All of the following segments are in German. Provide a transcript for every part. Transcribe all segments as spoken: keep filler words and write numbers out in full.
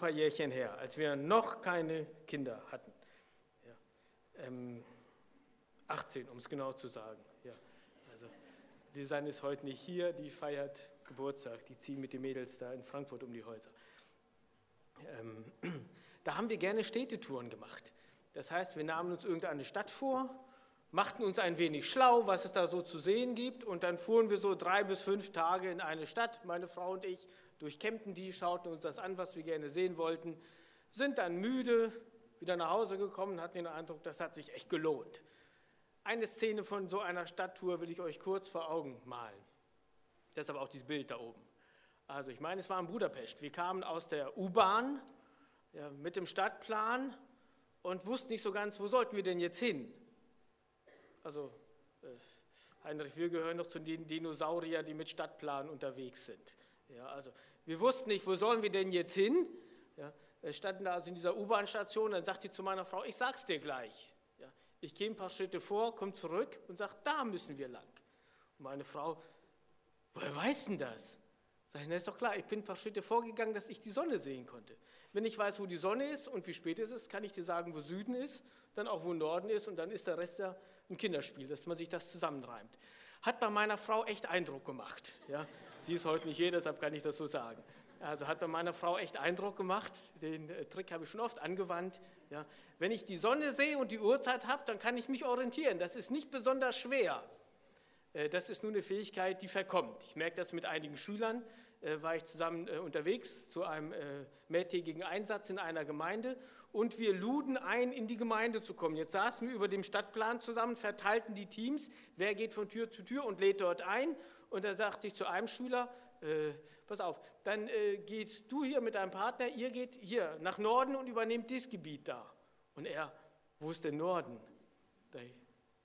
paar Jährchen her, als wir noch keine Kinder hatten. Ja. Ähm, achtzehn, um es genau zu sagen. Ja. Also, die Sanne ist heute nicht hier, die feiert Geburtstag, die ziehen mit den Mädels da in Frankfurt um die Häuser. Ähm, da haben wir gerne Städtetouren gemacht. Das heißt, wir nahmen uns irgendeine Stadt vor, machten uns ein wenig schlau, was es da so zu sehen gibt, und dann fuhren wir so drei bis fünf Tage in eine Stadt, meine Frau und ich, durchkämmten die, schauten uns das an, was wir gerne sehen wollten, sind dann müde, wieder nach Hause gekommen, hatten den Eindruck, das hat sich echt gelohnt. Eine Szene von so einer Stadttour will ich euch kurz vor Augen malen. Deshalb auch dieses Bild da oben. Also ich meine, es war in Budapest. Wir kamen aus der U-Bahn ja, mit dem Stadtplan und wussten nicht so ganz, wo sollten wir denn jetzt hin? Also äh, Heinrich, wir gehören noch zu den Dinosauriern, die mit Stadtplan unterwegs sind. Ja, also wir wussten nicht, wo sollen wir denn jetzt hin? Ja, wir standen da also in dieser U-Bahn-Station, dann sagt sie zu meiner Frau, ich sag's dir gleich. Ja, ich gehe ein paar Schritte vor, komme zurück und sage, da müssen wir lang. Und meine Frau, woher weiß denn das? Sag ich, na ist doch klar, ich bin ein paar Schritte vorgegangen, dass ich die Sonne sehen konnte. Wenn ich weiß, wo die Sonne ist und wie spät es ist, kann ich dir sagen, wo Süden ist, dann auch wo Norden ist, und dann ist der Rest ja ein Kinderspiel, dass man sich das zusammenreimt. Hat bei meiner Frau echt Eindruck gemacht. Ja? Sie ist heute nicht hier, deshalb kann ich das so sagen. Also hat bei meiner Frau echt Eindruck gemacht. Den äh, Trick habe ich schon oft angewandt. Ja? Wenn ich die Sonne sehe und die Uhrzeit habe, dann kann ich mich orientieren. Das ist nicht besonders schwer. Äh, das ist nur eine Fähigkeit, die verkommt. Ich merke das mit einigen Schülern. Äh, war ich zusammen äh, unterwegs zu einem äh, mehrtägigen Einsatz in einer Gemeinde, und wir luden ein, in die Gemeinde zu kommen. Jetzt saßen wir über dem Stadtplan zusammen, verteilten die Teams, wer geht von Tür zu Tür und lädt dort ein. Und da sagte ich zu einem Schüler, äh, pass auf, dann äh, gehst du hier mit deinem Partner, ihr geht hier nach Norden und übernehmt dieses Gebiet da. Und er, wo ist denn Norden? Da, äh,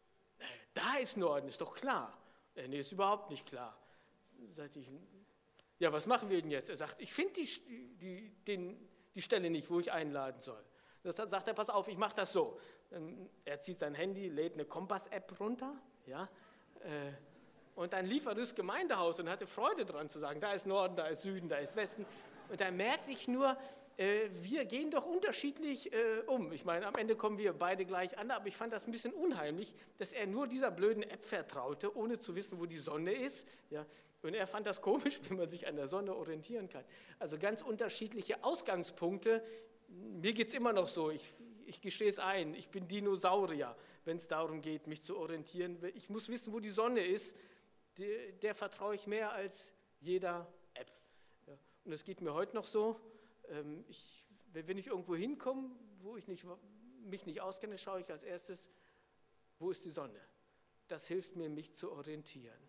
da ist Norden, ist doch klar. Äh, nee, ist überhaupt nicht klar. Sagte ich, ja, was machen wir denn jetzt? Er sagt, ich finde die, die, den, die Stelle nicht, wo ich einladen soll. Das sagt er, pass auf, ich mache das so. Er zieht sein Handy, lädt eine Kompass-App runter, ja, äh, und dann lief er durchs Gemeindehaus und hatte Freude dran zu sagen, da ist Norden, da ist Süden, da ist Westen. Und da merke ich nur, äh, wir gehen doch unterschiedlich äh, um. Ich meine, am Ende kommen wir beide gleich an, aber ich fand das ein bisschen unheimlich, dass er nur dieser blöden App vertraute, ohne zu wissen, wo die Sonne ist. Ja. Und er fand das komisch, wenn man sich an der Sonne orientieren kann. Also ganz unterschiedliche Ausgangspunkte. Mir geht es immer noch so, ich, ich gestehe es ein, ich bin Dinosaurier, wenn es darum geht, mich zu orientieren. Ich muss wissen, wo die Sonne ist, der, der vertraue ich mehr als jeder App. Ja, und es geht mir heute noch so, ähm, ich, wenn ich irgendwo hinkomme, wo ich nicht, mich nicht auskenne, schaue ich als erstes, wo ist die Sonne? Das hilft mir, mich zu orientieren.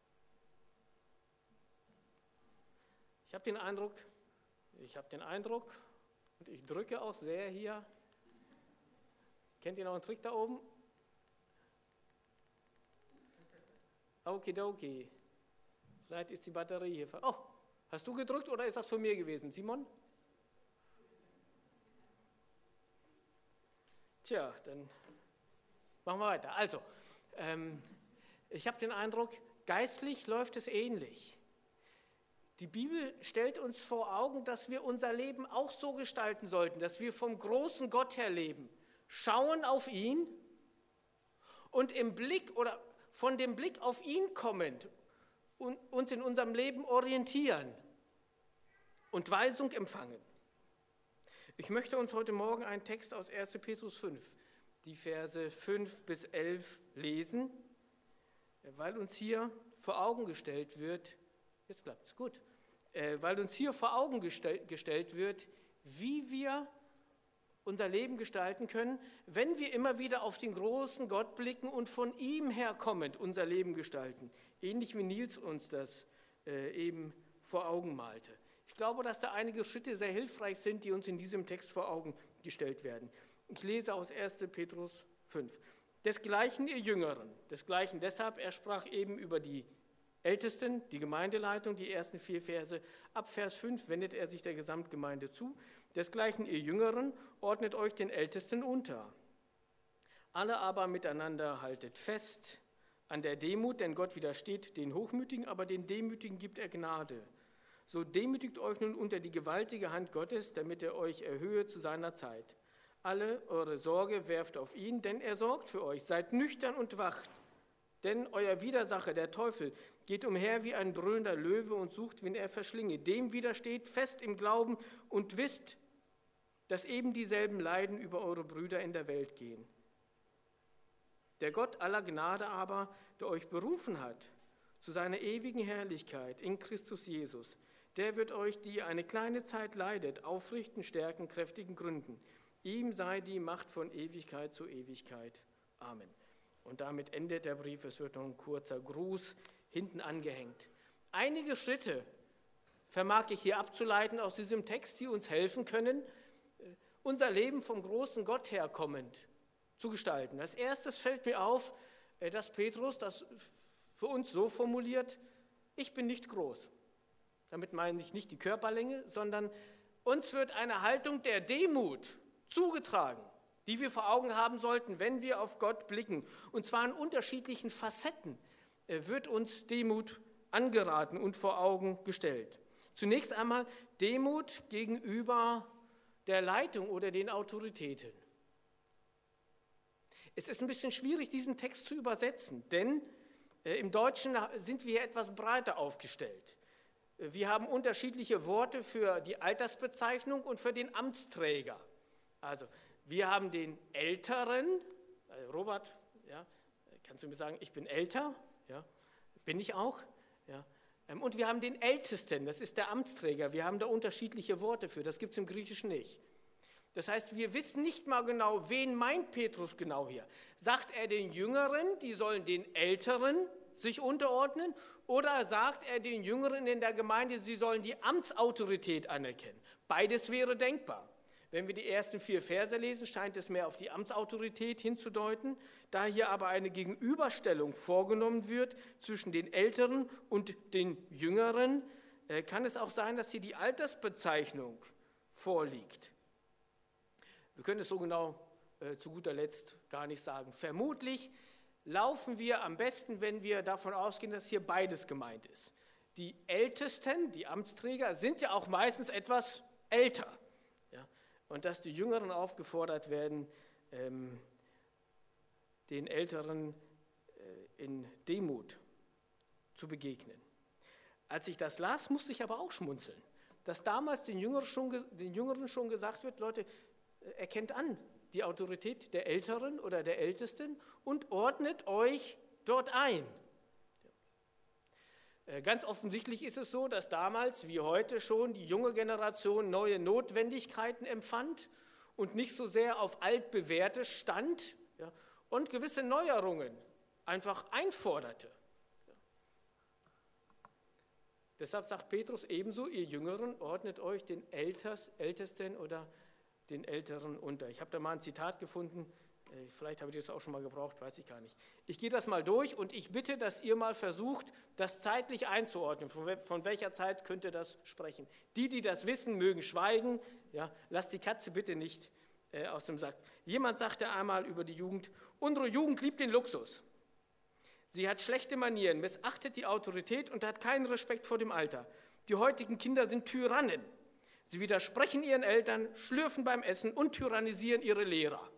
Ich habe den Eindruck, ich habe den Eindruck, und ich drücke auch sehr hier. Kennt ihr noch einen Trick da oben? Okidoki. Vielleicht ist die Batterie hier. Oh, hast du gedrückt oder ist das von mir gewesen, Simon? Tja, dann machen wir weiter. Also, ähm, ich habe den Eindruck, geistlich läuft es ähnlich. Die Bibel stellt uns vor Augen, dass wir unser Leben auch so gestalten sollten, dass wir vom großen Gott her leben, schauen auf ihn und im Blick oder von dem Blick auf ihn kommend und uns in unserem Leben orientieren und Weisung empfangen. Ich möchte uns heute Morgen einen Text aus erster Petrus fünf, die Verse fünf bis elf lesen, weil uns hier vor Augen gestellt wird, jetzt klappt es gut, äh, weil uns hier vor Augen gestell, gestellt wird, wie wir unser Leben gestalten können, wenn wir immer wieder auf den großen Gott blicken und von ihm herkommend unser Leben gestalten. Ähnlich wie Nils uns das äh, eben vor Augen malte. Ich glaube, dass da einige Schritte sehr hilfreich sind, die uns in diesem Text vor Augen gestellt werden. Ich lese aus erster Petrus fünf. Desgleichen ihr Jüngeren, desgleichen deshalb, er sprach eben über die Ältesten, die Gemeindeleitung, die ersten vier Verse. Ab Vers fünf wendet er sich der Gesamtgemeinde zu. Desgleichen ihr Jüngeren, ordnet euch den Ältesten unter. Alle aber miteinander haltet fest an der Demut, denn Gott widersteht den Hochmütigen, aber den Demütigen gibt er Gnade. So demütigt euch nun unter die gewaltige Hand Gottes, damit er euch erhöhe zu seiner Zeit. Alle eure Sorge werft auf ihn, denn er sorgt für euch. Seid nüchtern und wacht, denn euer Widersacher, der Teufel, geht umher wie ein brüllender Löwe und sucht, wen er verschlinge. Dem widersteht fest im Glauben und wisst, dass eben dieselben Leiden über eure Brüder in der Welt gehen. Der Gott aller Gnade aber, der euch berufen hat zu seiner ewigen Herrlichkeit in Christus Jesus, der wird euch, die ihr eine kleine Zeit leidet, aufrichten, stärken, kräftigen Gründen. Ihm sei die Macht von Ewigkeit zu Ewigkeit. Amen. Und damit endet der Brief. Es wird noch ein kurzer Gruß hinten angehängt. Einige Schritte vermag ich hier abzuleiten aus diesem Text, die uns helfen können, unser Leben vom großen Gott her kommend zu gestalten. Als erstes fällt mir auf, dass Petrus das für uns so formuliert: Ich bin nicht groß. Damit meine ich nicht die Körperlänge, sondern uns wird eine Haltung der Demut zugetragen, die wir vor Augen haben sollten, wenn wir auf Gott blicken. Und zwar in unterschiedlichen Facetten wird uns Demut angeraten und vor Augen gestellt. Zunächst einmal Demut gegenüber der Leitung oder den Autoritäten. Es ist ein bisschen schwierig, diesen Text zu übersetzen, denn im Deutschen sind wir etwas breiter aufgestellt. Wir haben unterschiedliche Worte für die Altersbezeichnung und für den Amtsträger. Also wir haben den Älteren, Robert, ja, kannst du mir sagen, ich bin älter? Ja, bin ich auch? Ja. Und wir haben den Ältesten, das ist der Amtsträger. Wir haben da unterschiedliche Worte für, das gibt es im Griechischen nicht. Das heißt, wir wissen nicht mal genau, wen meint Petrus genau hier. Sagt er den Jüngeren, die sollen den Älteren sich unterordnen, oder sagt er den Jüngeren in der Gemeinde, sie sollen die Amtsautorität anerkennen? Beides wäre denkbar. Wenn wir die ersten vier Verse lesen, scheint es mehr auf die Amtsautorität hinzudeuten. Da hier aber eine Gegenüberstellung vorgenommen wird zwischen den Älteren und den Jüngeren, kann es auch sein, dass hier die Altersbezeichnung vorliegt. Wir können es so genau äh, zu guter Letzt gar nicht sagen. Vermutlich laufen wir am besten, wenn wir davon ausgehen, dass hier beides gemeint ist. Die Ältesten, die Amtsträger, sind ja auch meistens etwas älter. Ja? Und dass die Jüngeren aufgefordert werden, ähm, den Älteren äh, in Demut zu begegnen. Als ich das las, musste ich aber auch schmunzeln, dass damals den Jüngeren schon, den Jüngeren schon gesagt wird, Leute, erkennt an die Autorität der Älteren oder der Ältesten und ordnet euch dort ein. Ganz offensichtlich ist es so, dass damals wie heute schon die junge Generation neue Notwendigkeiten empfand und nicht so sehr auf altbewährtes stand, ja, und gewisse Neuerungen einfach einforderte. Ja. Deshalb sagt Petrus ebenso, ihr Jüngeren ordnet euch den Älters, Ältesten oder den Älteren unter. Ich habe da mal ein Zitat gefunden, vielleicht habe ich das auch schon mal gebraucht, weiß ich gar nicht. Ich gehe das mal durch und ich bitte, dass ihr mal versucht, das zeitlich einzuordnen. Von welcher Zeit könnte das sprechen? Die, die das wissen, mögen schweigen. Ja, lasst die Katze bitte nicht äh, aus dem Sack. Jemand sagte einmal über die Jugend, unsere Jugend liebt den Luxus. Sie hat schlechte Manieren, missachtet die Autorität und hat keinen Respekt vor dem Alter. Die heutigen Kinder sind Tyrannen. Sie widersprechen ihren Eltern, schlürfen beim Essen und tyrannisieren ihre Lehrer.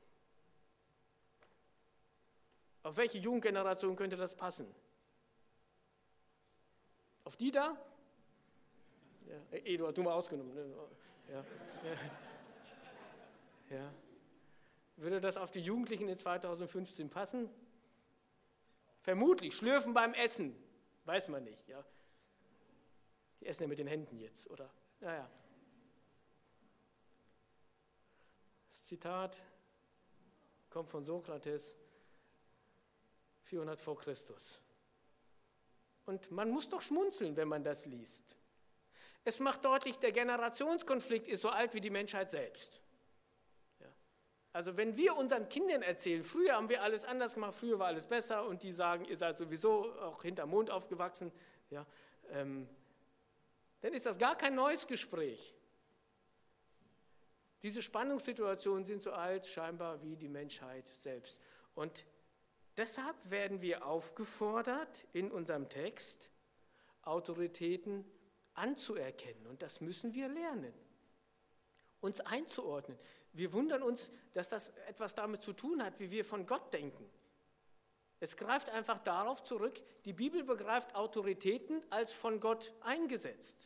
Auf welche Jugendgeneration könnte das passen? Auf die da? Ja, Eduard, du mal ausgenommen. Ne? Ja. Ja. Ja. Würde das auf die Jugendlichen in zweitausendfünfzehn passen? Vermutlich. Schlürfen beim Essen. Weiß man nicht. Ja. Die essen ja mit den Händen jetzt, oder? Ja, ja. Das Zitat kommt von Sokrates, vierhundert vor Christus. Und man muss doch schmunzeln, wenn man das liest. Es macht deutlich, der Generationskonflikt ist so alt wie die Menschheit selbst. Ja. Also wenn wir unseren Kindern erzählen, früher haben wir alles anders gemacht, früher war alles besser und die sagen, ihr seid sowieso auch hinterm Mond aufgewachsen, ja, ähm, dann ist das gar kein neues Gespräch. Diese Spannungssituationen sind so alt scheinbar wie die Menschheit selbst. Und deshalb werden wir aufgefordert, in unserem Text Autoritäten anzuerkennen. Und das müssen wir lernen, uns einzuordnen. Wir wundern uns, dass das etwas damit zu tun hat, wie wir von Gott denken. Es greift einfach darauf zurück, die Bibel begreift Autoritäten als von Gott eingesetzt.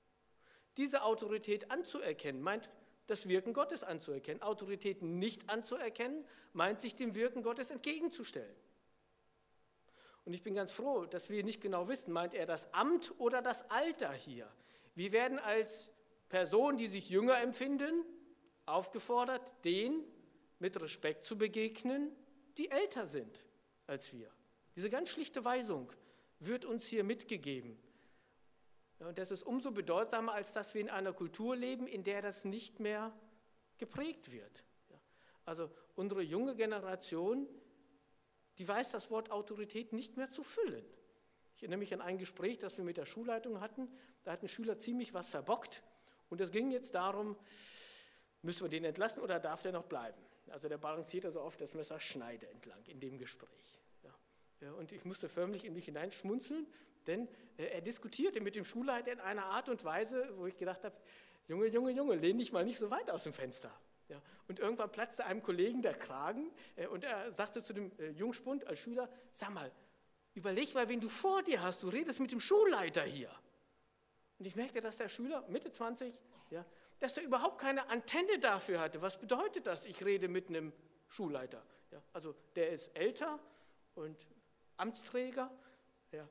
Diese Autorität anzuerkennen, meint das Wirken Gottes anzuerkennen. Autoritäten nicht anzuerkennen, meint sich dem Wirken Gottes entgegenzustellen. Und ich bin ganz froh, dass wir nicht genau wissen, meint er das Amt oder das Alter hier. Wir werden als Personen, die sich jünger empfinden, aufgefordert, denen mit Respekt zu begegnen, die älter sind als wir. Diese ganz schlichte Weisung wird uns hier mitgegeben. Und das ist umso bedeutsamer, als dass wir in einer Kultur leben, in der das nicht mehr geprägt wird. Also unsere junge Generation, die weiß das Wort Autorität nicht mehr zu füllen. Ich erinnere mich an ein Gespräch, das wir mit der Schulleitung hatten. Da hat ein Schüler ziemlich was verbockt. Und es ging jetzt darum, müssen wir den entlassen oder darf der noch bleiben? Also der balanciert also auf das Messerschneide entlang in dem Gespräch. Ja. Ja, und ich musste förmlich in mich hineinschmunzeln, denn äh, er diskutierte mit dem Schulleiter in einer Art und Weise, wo ich gedacht habe, Junge, Junge, Junge, lehn dich mal nicht so weit aus dem Fenster. Ja. Und irgendwann platzte einem Kollegen der Kragen äh, und er sagte zu dem äh, Jungspund als Schüler, sag mal, überleg mal, wen du vor dir hast, du redest mit dem Schulleiter hier. Und ich merkte, dass der Schüler, Mitte zwanzig, ja, dass er überhaupt keine Antenne dafür hatte. Was bedeutet das, ich rede mit einem Schulleiter? Ja, also der ist älter und Amtsträger. Ja.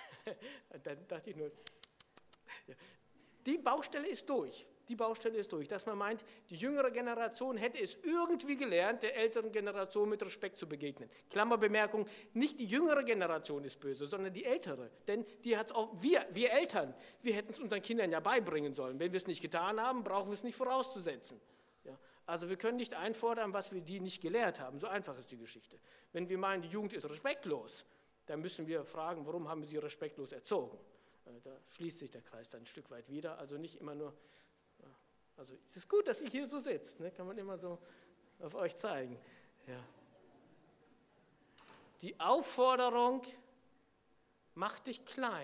Dann dachte ich nur, ja. Die Baustelle ist durch. Die Baustelle ist durch, dass man meint, die jüngere Generation hätte es irgendwie gelernt, der älteren Generation mit Respekt zu begegnen. Klammerbemerkung, nicht die jüngere Generation ist böse, sondern die ältere. Denn die hat's auch, wir, wir Eltern, wir hätten es unseren Kindern ja beibringen sollen. Wenn wir es nicht getan haben, brauchen wir es nicht vorauszusetzen. Ja, also wir können nicht einfordern, was wir die nicht gelehrt haben. So einfach ist die Geschichte. Wenn wir meinen, die Jugend ist respektlos, dann müssen wir fragen, warum haben wir sie respektlos erzogen? Da schließt sich der Kreis dann ein Stück weit wieder. Also nicht immer nur... Also es ist gut, dass ihr hier so sitzt, ne? Kann man immer so auf euch zeigen. Ja. Die Aufforderung, mach dich klein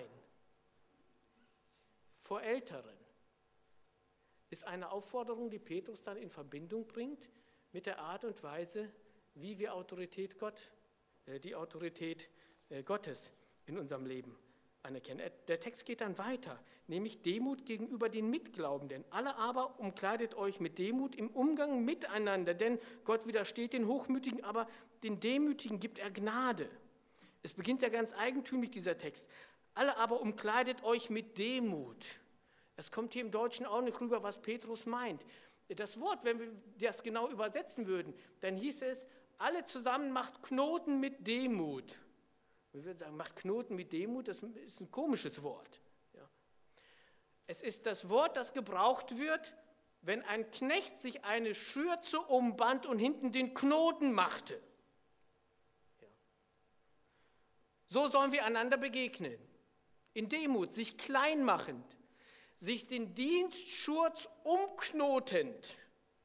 vor Älteren, ist eine Aufforderung, die Petrus dann in Verbindung bringt mit der Art und Weise, wie wir Autorität Gott, äh, die Autorität äh, Gottes in unserem Leben anerkennen. Der Text geht dann weiter, nämlich Demut gegenüber den Mitglaubenden. Alle aber umkleidet euch mit Demut im Umgang miteinander, denn Gott widersteht den Hochmütigen, aber den Demütigen gibt er Gnade. Es beginnt ja ganz eigentümlich, dieser Text. Alle aber umkleidet euch mit Demut. Es kommt hier im Deutschen auch nicht rüber, was Petrus meint. Das Wort, wenn wir das genau übersetzen würden, dann hieß es, alle zusammen macht Knoten mit Demut. Wir würden sagen, macht Knoten mit Demut, das ist ein komisches Wort. Ja. Es ist das Wort, das gebraucht wird, wenn ein Knecht sich eine Schürze umband und hinten den Knoten machte. Ja. So sollen wir einander begegnen. In Demut, sich klein machend, sich den Dienstschurz umknotend.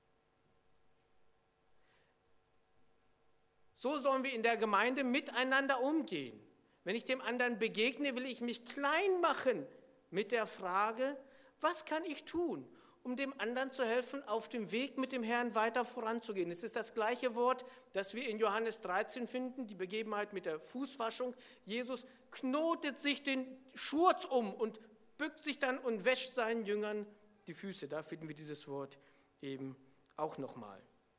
So sollen wir in der Gemeinde miteinander umgehen. Wenn ich dem anderen begegne, will ich mich klein machen mit der Frage, was kann ich tun, um dem anderen zu helfen, auf dem Weg mit dem Herrn weiter voranzugehen. Es ist das gleiche Wort, das wir in Johannes dreizehn finden, die Begebenheit mit der Fußwaschung. Jesus knotet sich den Schurz um und bückt sich dann und wäscht seinen Jüngern die Füße. Da finden wir dieses Wort eben auch nochmal.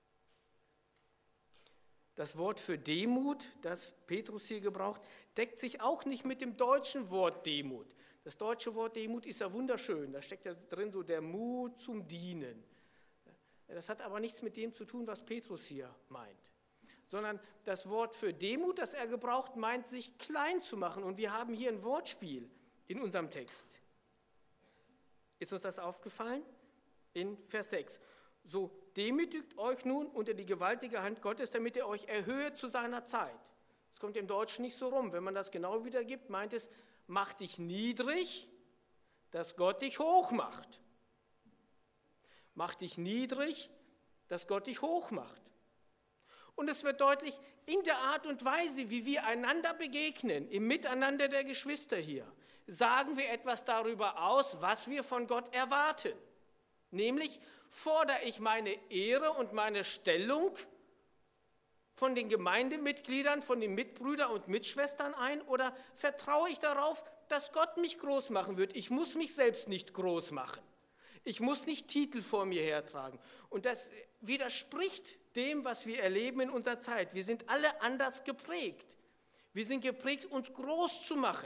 Das Wort für Demut, das Petrus hier gebraucht, deckt sich auch nicht mit dem deutschen Wort Demut. Das deutsche Wort Demut ist ja wunderschön, da steckt ja drin so der Mut zum Dienen. Das hat aber nichts mit dem zu tun, was Petrus hier meint. Sondern das Wort für Demut, das er gebraucht, meint, sich klein zu machen. Und wir haben hier ein Wortspiel in unserem Text. Ist uns das aufgefallen? In Vers sechs. So demütigt euch nun unter die gewaltige Hand Gottes, damit er euch erhöhe zu seiner Zeit. Das kommt im Deutschen nicht so rum. Wenn man das genau wiedergibt, meint es, mach dich niedrig, dass Gott dich hoch macht. Mach dich niedrig, dass Gott dich hoch macht. Und es wird deutlich, in der Art und Weise, wie wir einander begegnen, im Miteinander der Geschwister hier, sagen wir etwas darüber aus, was wir von Gott erwarten. Nämlich fordere ich meine Ehre und meine Stellung von den Gemeindemitgliedern, von den Mitbrüdern und Mitschwestern ein oder vertraue ich darauf, dass Gott mich groß machen wird? Ich muss mich selbst nicht groß machen. Ich muss nicht Titel vor mir hertragen. Und das widerspricht dem, was wir erleben in unserer Zeit. Wir sind alle anders geprägt. Wir sind geprägt, uns groß zu machen.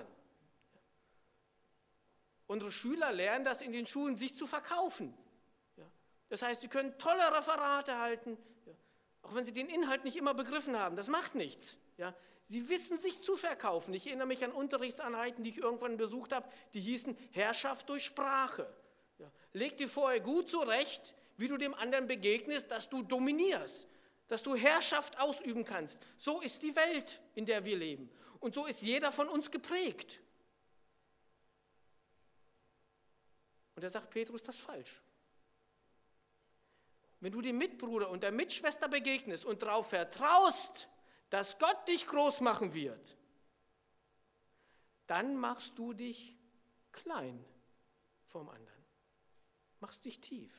Unsere Schüler lernen das in den Schulen, sich zu verkaufen. Das heißt, sie können tolle Referate halten, auch wenn sie den Inhalt nicht immer begriffen haben. Das macht nichts. Sie wissen sich zu verkaufen. Ich erinnere mich an Unterrichtseinheiten, die ich irgendwann besucht habe, die hießen Herrschaft durch Sprache. Leg dir vorher gut zurecht, wie du dem anderen begegnest, dass du dominierst, dass du Herrschaft ausüben kannst. So ist die Welt, in der wir leben. Und so ist jeder von uns geprägt. Und da sagt Petrus, das ist falsch. Wenn du dem Mitbruder und der Mitschwester begegnest und darauf vertraust, dass Gott dich groß machen wird, dann machst du dich klein vom anderen. Machst dich tief.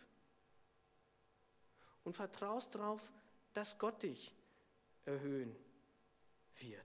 Und vertraust darauf, dass Gott dich erhöhen wird.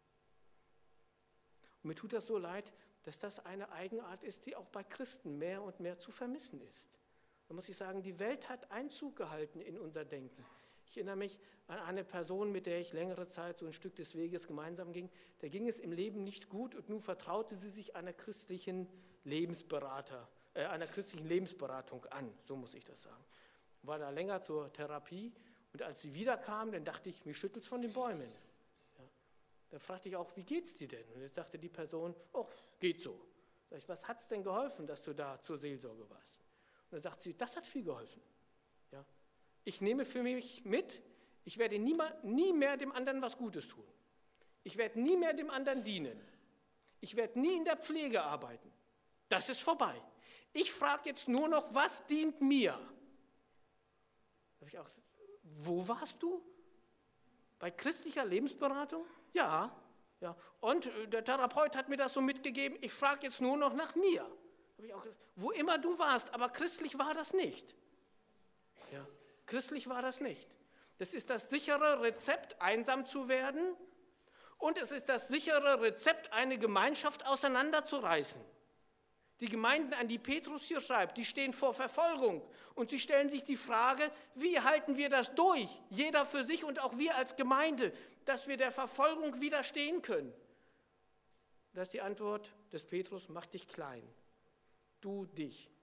Und mir tut das so leid, dass das eine Eigenart ist, die auch bei Christen mehr und mehr zu vermissen ist. Da muss ich sagen, die Welt hat Einzug gehalten in unser Denken. Ich erinnere mich an eine Person, mit der ich längere Zeit so ein Stück des Weges gemeinsam ging. Da ging es im Leben nicht gut und nun vertraute sie sich einer christlichen Lebensberater, äh, einer christlichen Lebensberatung an, so muss ich das sagen. War da länger zur Therapie und als sie wiederkam, dann dachte ich, mir schüttelt es von den Bäumen. Ja. Da fragte ich auch, wie geht's dir denn? Und jetzt sagte die Person, oh, geht so. Sag ich, was hat es denn geholfen, dass du da zur Seelsorge warst? Und dann sagt sie, das hat viel geholfen. Ja. Ich nehme für mich mit, ich werde nie, mal, nie mehr dem anderen was Gutes tun. Ich werde nie mehr dem anderen dienen. Ich werde nie in der Pflege arbeiten. Das ist vorbei. Ich frage jetzt nur noch, was dient mir? Da habe ich auch, wo warst du? Bei christlicher Lebensberatung? Ja. ja. Und der Therapeut hat mir das so mitgegeben, ich frage jetzt nur noch nach mir. Habe ich auch gesagt, wo immer du warst, aber christlich war das nicht. Ja. Christlich war das nicht. Das ist das sichere Rezept, einsam zu werden, und es ist das sichere Rezept, eine Gemeinschaft auseinanderzureißen. Die Gemeinden, an die Petrus hier schreibt, die stehen vor Verfolgung und sie stellen sich die Frage, wie halten wir das durch, jeder für sich und auch wir als Gemeinde, dass wir der Verfolgung widerstehen können. Das ist die Antwort des Petrus, mach dich klein, du dich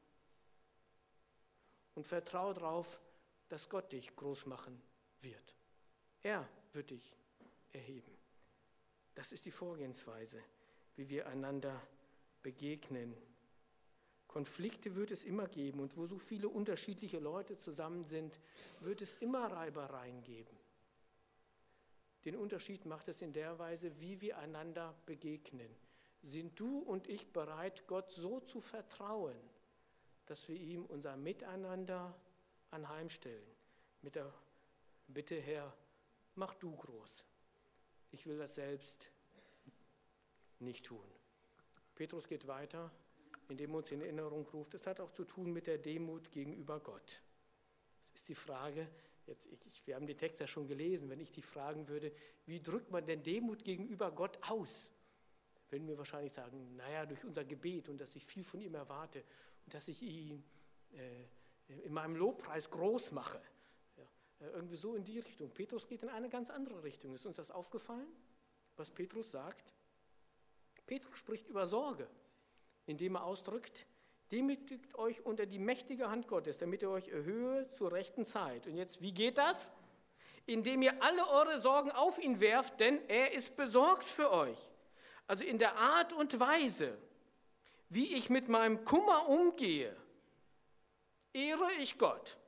und vertraue darauf, dass Gott dich groß machen wird. Er wird dich erheben. Das ist die Vorgehensweise, wie wir einander begegnen. Konflikte wird es immer geben und wo so viele unterschiedliche Leute zusammen sind, wird es immer Reibereien geben. Den Unterschied macht es in der Weise, wie wir einander begegnen. Sind du und ich bereit, Gott so zu vertrauen, dass wir ihm unser Miteinander anheimstellen? Mit der Bitte, Herr, mach du groß. Ich will das selbst nicht tun. Petrus geht weiter, indem er uns in Erinnerung ruft, es hat auch zu tun mit der Demut gegenüber Gott. Das ist die Frage, jetzt, ich, wir haben den Text ja schon gelesen, wenn ich dich fragen würde, wie drückt man denn Demut gegenüber Gott aus? Würden wir wahrscheinlich sagen, naja, durch unser Gebet und dass ich viel von ihm erwarte und dass ich ihn äh, in meinem Lobpreis groß mache. Ja, äh, irgendwie so in die Richtung. Petrus geht in eine ganz andere Richtung. Ist uns das aufgefallen, was Petrus sagt? Petrus spricht über Sorge, indem er ausdrückt, demütigt euch unter die mächtige Hand Gottes, damit er euch erhöhe zur rechten Zeit. Und jetzt, wie geht das? Indem ihr alle eure Sorgen auf ihn werft, denn er ist besorgt für euch. Also in der Art und Weise, wie ich mit meinem Kummer umgehe, ehre ich Gott.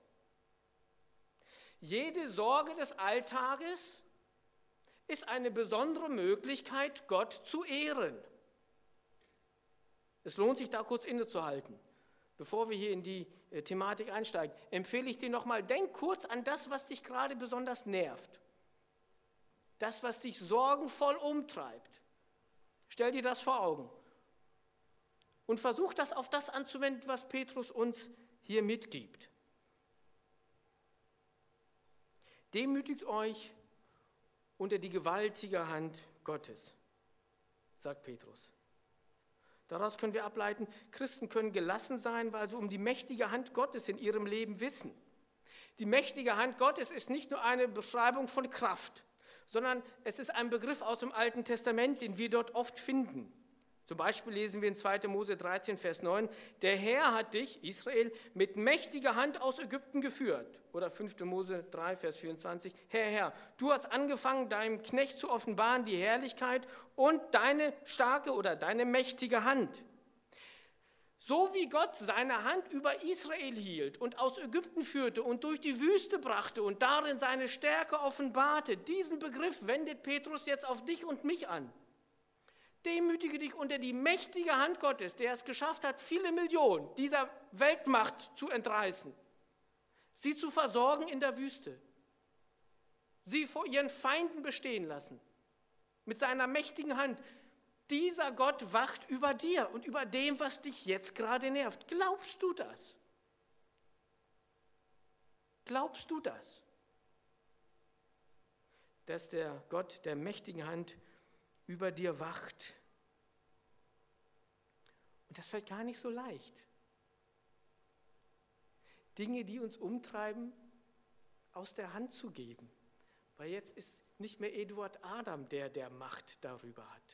Jede Sorge des Alltages ist eine besondere Möglichkeit, Gott zu ehren. Es lohnt sich, da kurz innezuhalten. Bevor wir hier in die äh, Thematik einsteigen, empfehle ich dir nochmal, denk kurz an das, was dich gerade besonders nervt. Das, was dich sorgenvoll umtreibt. Stell dir das vor Augen. Und versucht das auf das anzuwenden, was Petrus uns hier mitgibt. Demütigt euch unter die gewaltige Hand Gottes, sagt Petrus. Daraus können wir ableiten, Christen können gelassen sein, weil sie um die mächtige Hand Gottes in ihrem Leben wissen. Die mächtige Hand Gottes ist nicht nur eine Beschreibung von Kraft, sondern es ist ein Begriff aus dem Alten Testament, den wir dort oft finden. Zum Beispiel lesen wir in zweiter Mose dreizehn, Vers neun, der Herr hat dich, Israel, mit mächtiger Hand aus Ägypten geführt. Oder fünfter Mose drei, Vers vierundzwanzig, Herr, Herr, du hast angefangen, deinem Knecht zu offenbaren die Herrlichkeit und deine starke oder deine mächtige Hand. So wie Gott seine Hand über Israel hielt und aus Ägypten führte und durch die Wüste brachte und darin seine Stärke offenbarte, diesen Begriff wendet Petrus jetzt auf dich und mich an. Demütige dich unter die mächtige Hand Gottes, der es geschafft hat, viele Millionen dieser Weltmacht zu entreißen, sie zu versorgen in der Wüste, sie vor ihren Feinden bestehen lassen, mit seiner mächtigen Hand. Dieser Gott wacht über dir und über dem, was dich jetzt gerade nervt. Glaubst du das? Glaubst du das? Dass der Gott der mächtigen Hand über dir wacht. Und das fällt gar nicht so leicht. Dinge, die uns umtreiben, aus der Hand zu geben. Weil jetzt ist nicht mehr Eduard Adam, der der Macht darüber hat.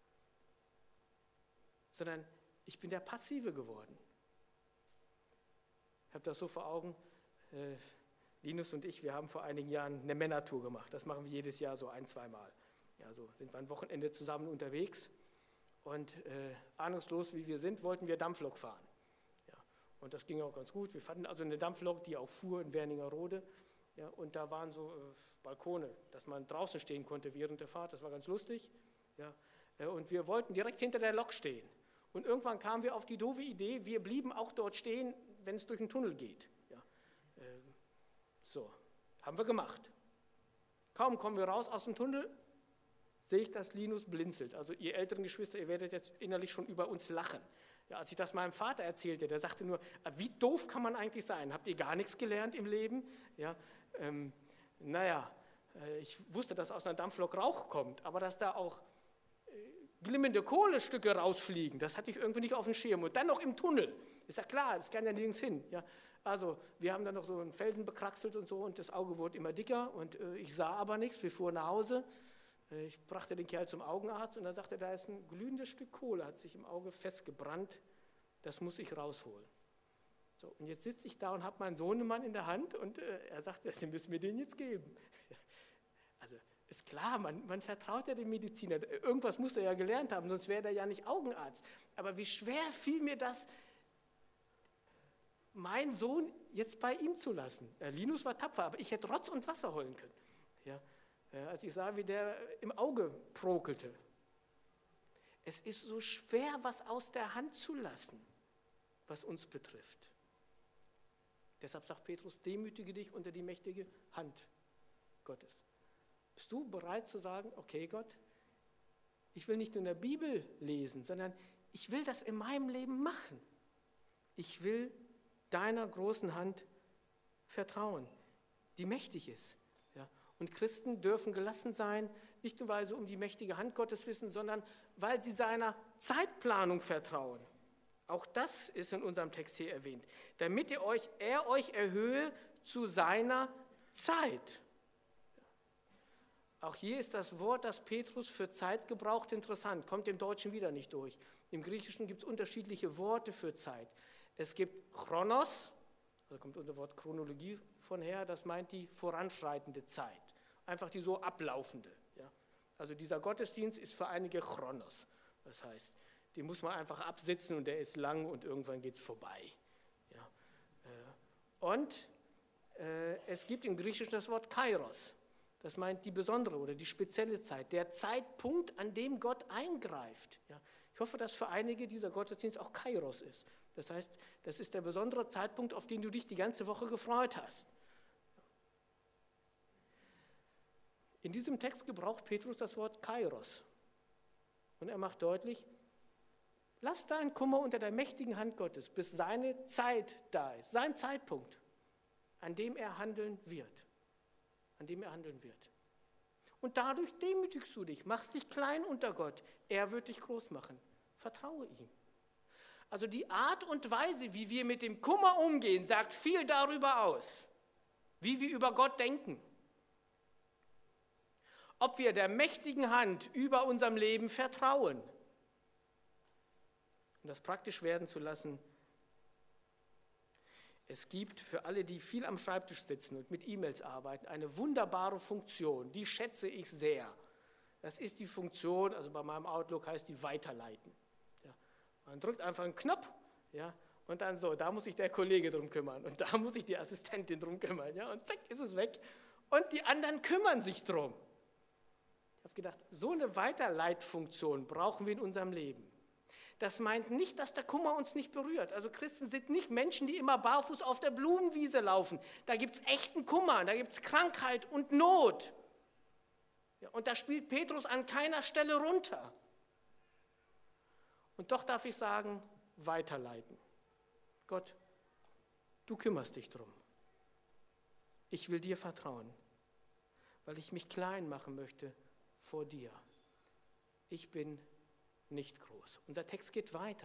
Sondern ich bin der Passive geworden. Ich habe das so vor Augen, äh, Linus und ich, wir haben vor einigen Jahren eine Männertour gemacht. Das machen wir jedes Jahr so ein, zweimal. Ja, so sind wir ein Wochenende zusammen unterwegs und äh, ahnungslos wie wir sind, wollten wir Dampflok fahren. Ja, und das ging auch ganz gut. Wir fanden also eine Dampflok, die auch fuhr in Wernigerode. Ja, und da waren so äh, Balkone, dass man draußen stehen konnte während der Fahrt. Das war ganz lustig. Ja, äh, und wir wollten direkt hinter der Lok stehen. Und irgendwann kamen wir auf die doofe Idee, wir blieben auch dort stehen, wenn es durch den Tunnel geht. Ja, äh, so, haben wir gemacht. Kaum kommen wir raus aus dem Tunnel, sehe ich, dass Linus blinzelt. Also ihr älteren Geschwister, ihr werdet jetzt innerlich schon über uns lachen. Ja, als ich das meinem Vater erzählte, der sagte nur, wie doof kann man eigentlich sein? Habt ihr gar nichts gelernt im Leben? Ja, ähm, naja, äh, ich wusste, dass aus einer Dampflok Rauch kommt, aber dass da auch äh, glimmende Kohlestücke rausfliegen, das hatte ich irgendwie nicht auf dem Schirm. Und dann noch im Tunnel. Ist ja klar, das kann ja nirgends hin. Ja, also wir haben dann noch so einen Felsen bekraxelt und so und das Auge wurde immer dicker und äh, ich sah aber nichts. Wir fuhren nach Hause. Ich brachte den Kerl zum Augenarzt und dann sagte er, da ist ein glühendes Stück Kohle, hat sich im Auge festgebrannt, das muss ich rausholen. So, und jetzt sitze ich da und habe meinen Sohnemann in der Hand und äh, er sagte, Sie müssen mir den jetzt geben. Also ist klar, man, man vertraut ja dem Mediziner, irgendwas muss er ja gelernt haben, sonst wäre er ja nicht Augenarzt. Aber wie schwer fiel mir das, meinen Sohn jetzt bei ihm zu lassen. Äh, Linus war tapfer, aber ich hätte Rotz und Wasser heulen können. Ja. Ja, als ich sah, wie der im Auge prokelte. Es ist so schwer, was aus der Hand zu lassen, was uns betrifft. Deshalb sagt Petrus, demütige dich unter die mächtige Hand Gottes. Bist du bereit zu sagen, okay Gott, ich will nicht nur in der Bibel lesen, sondern ich will das in meinem Leben machen. Ich will deiner großen Hand vertrauen, die mächtig ist. Und Christen dürfen gelassen sein, nicht nur weil sie um die mächtige Hand Gottes wissen, sondern weil sie seiner Zeitplanung vertrauen. Auch das ist in unserem Text hier erwähnt. Damit ihr euch, er euch erhöhe zu seiner Zeit. Auch hier ist das Wort, das Petrus für Zeit gebraucht, interessant. Kommt im Deutschen wieder nicht durch. Im Griechischen gibt es unterschiedliche Worte für Zeit. Es gibt Chronos, da kommt unser Wort Chronologie von her, das meint die voranschreitende Zeit. Einfach die so ablaufende. Ja. Also dieser Gottesdienst ist für einige Chronos. Das heißt, den muss man einfach absitzen und der ist lang und irgendwann geht es vorbei. Ja. Und äh, es gibt im Griechischen das Wort Kairos. Das meint die besondere oder die spezielle Zeit, der Zeitpunkt, an dem Gott eingreift. Ja. Ich hoffe, dass für einige dieser Gottesdienst auch Kairos ist. Das heißt, das ist der besondere Zeitpunkt, auf den du dich die ganze Woche gefreut hast. In diesem Text gebraucht Petrus das Wort Kairos. Und er macht deutlich, Lass deinen Kummer unter der mächtigen Hand Gottes, bis seine Zeit da ist, sein Zeitpunkt, an dem er handeln wird. An dem er handeln wird. Und dadurch demütigst du dich, machst dich klein unter Gott. Er wird dich groß machen. Vertraue ihm. Also die Art und Weise, wie wir mit dem Kummer umgehen, sagt viel darüber aus, wie wir über Gott denken. Ob wir der mächtigen Hand über unserem Leben vertrauen. Um das praktisch werden zu lassen, es gibt für alle, die viel am Schreibtisch sitzen und mit E-Mails arbeiten, eine wunderbare Funktion, die schätze ich sehr. Das ist die Funktion, also bei meinem Outlook heißt die Weiterleiten. Ja, man drückt einfach einen Knopf, ja, und dann so, da muss sich der Kollege drum kümmern und da muss sich die Assistentin drum kümmern, ja, und zack, ist es weg. Und die anderen kümmern sich drum. Ich habe gedacht, so eine Weiterleitfunktion brauchen wir in unserem Leben. Das meint nicht, dass der Kummer uns nicht berührt. Also Christen sind nicht Menschen, die immer barfuß auf der Blumenwiese laufen. Da gibt es echten Kummer, da gibt es Krankheit und Not. Ja, und da spielt Petrus an keiner Stelle runter. Und doch darf ich sagen, weiterleiten. Gott, du kümmerst dich drum. Ich will dir vertrauen, weil ich mich klein machen möchte vor dir. Ich bin nicht groß. Unser Text geht weiter.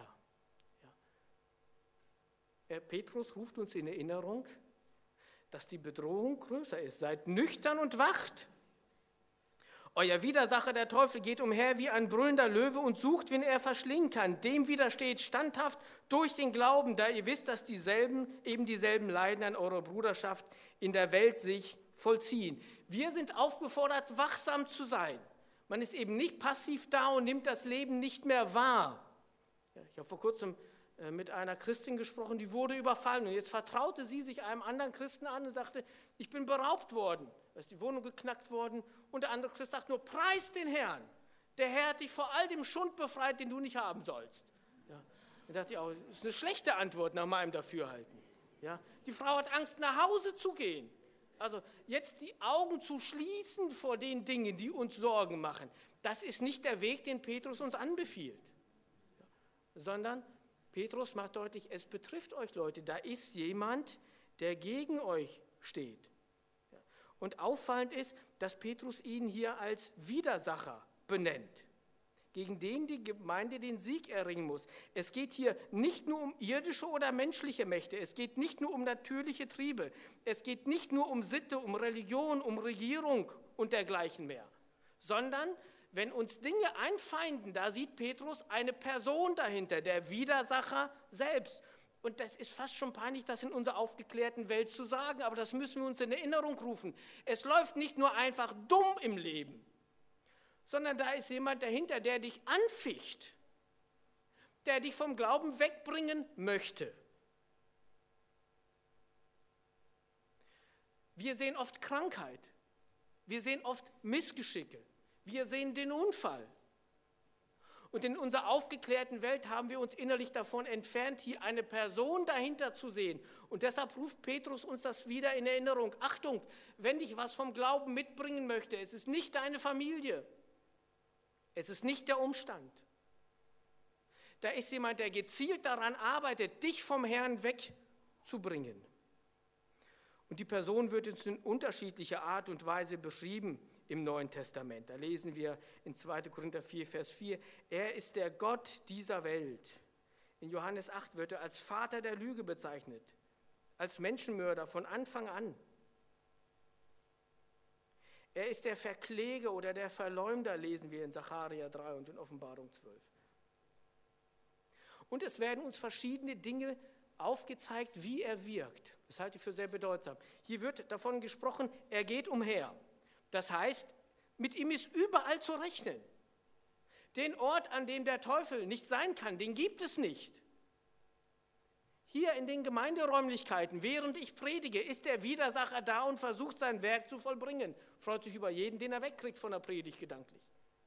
Ja. Petrus ruft uns in Erinnerung, dass die Bedrohung größer ist. Seid nüchtern und wacht. Euer Widersacher, der Teufel, geht umher wie ein brüllender Löwe und sucht, wen er verschlingen kann. Dem widersteht standhaft durch den Glauben, da ihr wisst, dass dieselben, eben dieselben Leiden an eurer Bruderschaft in der Welt sich vollziehen. Wir sind aufgefordert, wachsam zu sein. Man ist eben nicht passiv da und nimmt das Leben nicht mehr wahr. Ich habe vor kurzem mit einer Christin gesprochen, die wurde überfallen und jetzt vertraute sie sich einem anderen Christen an und sagte, ich bin beraubt worden, da ist die Wohnung geknackt worden und der andere Christ sagt nur, preis den Herrn, der Herr hat dich vor all dem Schund befreit, den du nicht haben sollst. Ja. Da dachte ich auch, das ist eine schlechte Antwort nach meinem Dafürhalten. Ja. Die Frau hat Angst, nach Hause zu gehen. Also jetzt die Augen zu schließen vor den Dingen, die uns Sorgen machen, das ist nicht der Weg, den Petrus uns anbefiehlt. Ja. Sondern Petrus macht deutlich, es betrifft euch Leute, da ist jemand, der gegen euch steht. Ja. Und auffallend ist, dass Petrus ihn hier als Widersacher benennt, gegen den die Gemeinde den Sieg erringen muss. Es geht hier nicht nur um irdische oder menschliche Mächte, es geht nicht nur um natürliche Triebe, es geht nicht nur um Sitte, um Religion, um Regierung und dergleichen mehr, sondern wenn uns Dinge einfeinden, da sieht Petrus eine Person dahinter, der Widersacher selbst. Und das ist fast schon peinlich, das in unserer aufgeklärten Welt zu sagen, aber das müssen wir uns in Erinnerung rufen. Es läuft nicht nur einfach dumm im Leben, sondern da ist jemand dahinter, der dich anficht, der dich vom Glauben wegbringen möchte. Wir sehen oft Krankheit, wir sehen oft Missgeschicke, wir sehen den Unfall. Und in unserer aufgeklärten Welt haben wir uns innerlich davon entfernt, hier eine Person dahinter zu sehen. Und deshalb ruft Petrus uns das wieder in Erinnerung. Achtung, wenn dich was vom Glauben mitbringen möchte, es ist nicht deine Familie. Es ist nicht der Umstand. Da ist jemand, der gezielt daran arbeitet, dich vom Herrn wegzubringen. Und die Person wird uns in unterschiedlicher Art und Weise beschrieben im Neuen Testament. Da lesen wir in zweiter Korinther vier, Vers vier, er ist der Gott dieser Welt. In Johannes acht wird er als Vater der Lüge bezeichnet, als Menschenmörder von Anfang an. Er ist der Verkläger oder der Verleumder, lesen wir in Sacharja drei und in Offenbarung zwölf. Und es werden uns verschiedene Dinge aufgezeigt, wie er wirkt. Das halte ich für sehr bedeutsam. Hier wird davon gesprochen, er geht umher. Das heißt, mit ihm ist überall zu rechnen. Den Ort, an dem der Teufel nicht sein kann, den gibt es nicht. Hier in den Gemeinderäumlichkeiten, während ich predige, ist der Widersacher da und versucht, sein Werk zu vollbringen. Freut sich über jeden, den er wegkriegt von der Predigt gedanklich.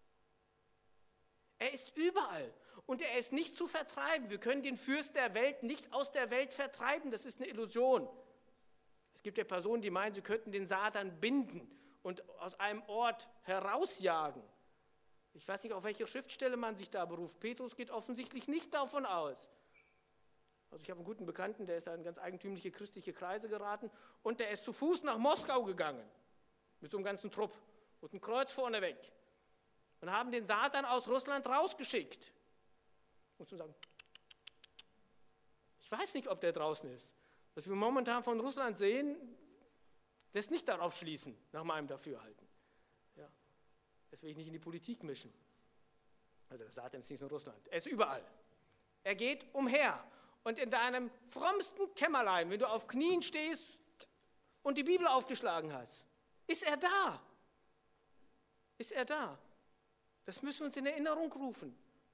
Er ist überall und er ist nicht zu vertreiben. Wir können den Fürst der Welt nicht aus der Welt vertreiben, das ist eine Illusion. Es gibt ja Personen, die meinen, sie könnten den Satan binden und aus einem Ort herausjagen. Ich weiß nicht, auf welche Schriftstelle man sich da beruft. Petrus geht offensichtlich nicht davon aus. Also ich habe einen guten Bekannten, der ist in ganz eigentümliche christliche Kreise geraten und der ist zu Fuß nach Moskau gegangen, mit so einem ganzen Trupp und ein Kreuz vorneweg und haben den Satan aus Russland rausgeschickt. Und zu sagen, ich weiß nicht, ob der draußen ist. Was wir momentan von Russland sehen, lässt nicht darauf schließen, nach meinem Dafürhalten. Ja. Das will ich nicht in die Politik mischen. Also der Satan ist nicht nur Russland, er ist überall. Er geht umher. Und in deinem frommsten Kämmerlein, wenn du auf Knien stehst und die Bibel aufgeschlagen hast, ist er da. Ist er da. Das müssen wir uns in Erinnerung rufen.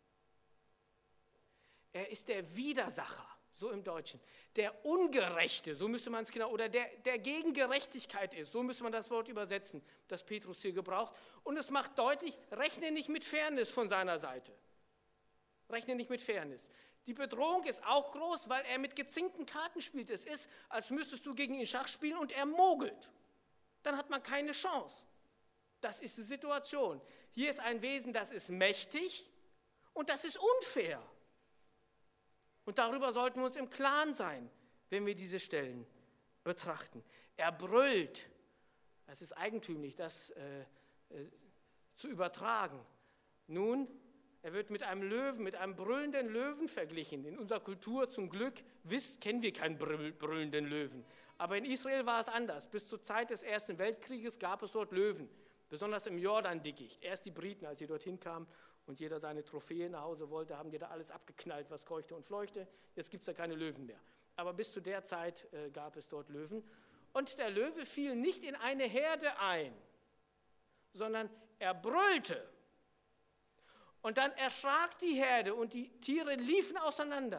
Er ist der Widersacher, so im Deutschen. Der Ungerechte, so müsste man es genau, oder der, der gegen Gerechtigkeit ist, so müsste man das Wort übersetzen, das Petrus hier gebraucht. Und es macht deutlich, rechne nicht mit Fairness von seiner Seite. Rechne nicht mit Fairness. Die Bedrohung ist auch groß, weil er mit gezinkten Karten spielt. Es ist, als müsstest du gegen ihn Schach spielen und er mogelt. Dann hat man keine Chance. Das ist die Situation. Hier ist ein Wesen, das ist mächtig und das ist unfair. Und darüber sollten wir uns im Klaren sein, wenn wir diese Stellen betrachten. Er brüllt. Es ist eigentümlich, das äh, äh, zu übertragen. Nun, er wird mit einem Löwen, mit einem brüllenden Löwen verglichen. In unserer Kultur zum Glück wisst, kennen wir keinen brüllenden Löwen. Aber in Israel war es anders. Bis zur Zeit des Ersten Weltkrieges gab es dort Löwen, besonders im Jordan-Dickicht. Erst die Briten, als sie dorthin kamen und jeder seine Trophäe nach Hause wollte, haben die da alles abgeknallt, was keuchte und fleuchte. Jetzt gibt es da keine Löwen mehr. Aber bis zu der Zeit äh, gab es dort Löwen. Und der Löwe fiel nicht in eine Herde ein, sondern er brüllte. Und dann erschrak die Herde und die Tiere liefen auseinander.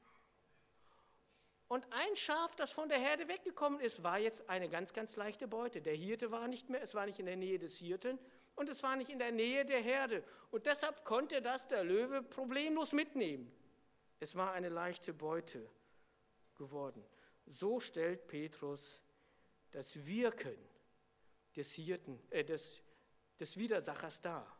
Und ein Schaf, das von der Herde weggekommen ist, war jetzt eine ganz, ganz leichte Beute. Der Hirte war nicht mehr, es war nicht in der Nähe des Hirten und es war nicht in der Nähe der Herde. Und deshalb konnte das der Löwe problemlos mitnehmen. Es war eine leichte Beute geworden. So stellt Petrus das Wirken des Hirten, äh, des, des Widersachers dar.